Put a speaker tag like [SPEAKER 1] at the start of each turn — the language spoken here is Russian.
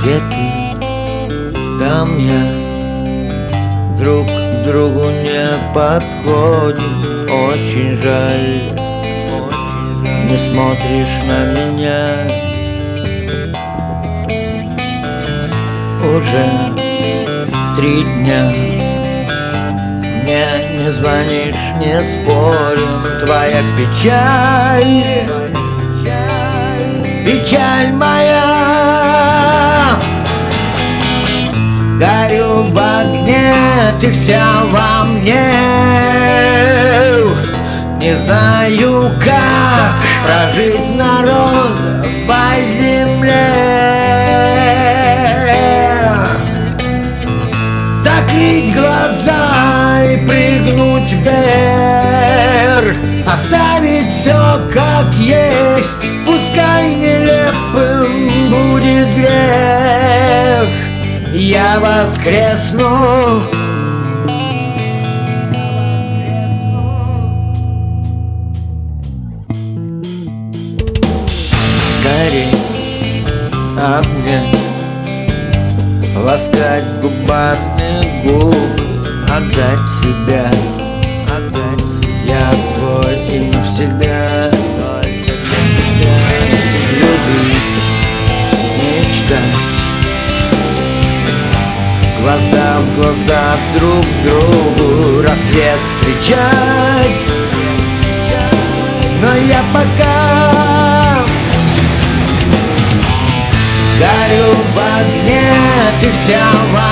[SPEAKER 1] где ты, там я. Друг к другу не подходим. Очень жаль, не смотришь на меня. Уже 3 дня мне не звонишь, не спорим. Твоя печаль, печаль моя. Горю в огне, ты вся во мне. Не знаю, как прожить народ по земле. Закрыть глаза и прыгнуть вверх, оставить все как есть, пускай нелепым будет грех. Я воскресну, скорей обнять, ласкать губами губы, отдать себя, отдать. Я твой и навсегда, только для тебя. Любить, мечтать, глаза в глаза друг другу, рассвет встречать. Но я пока горю в огне, ты вся во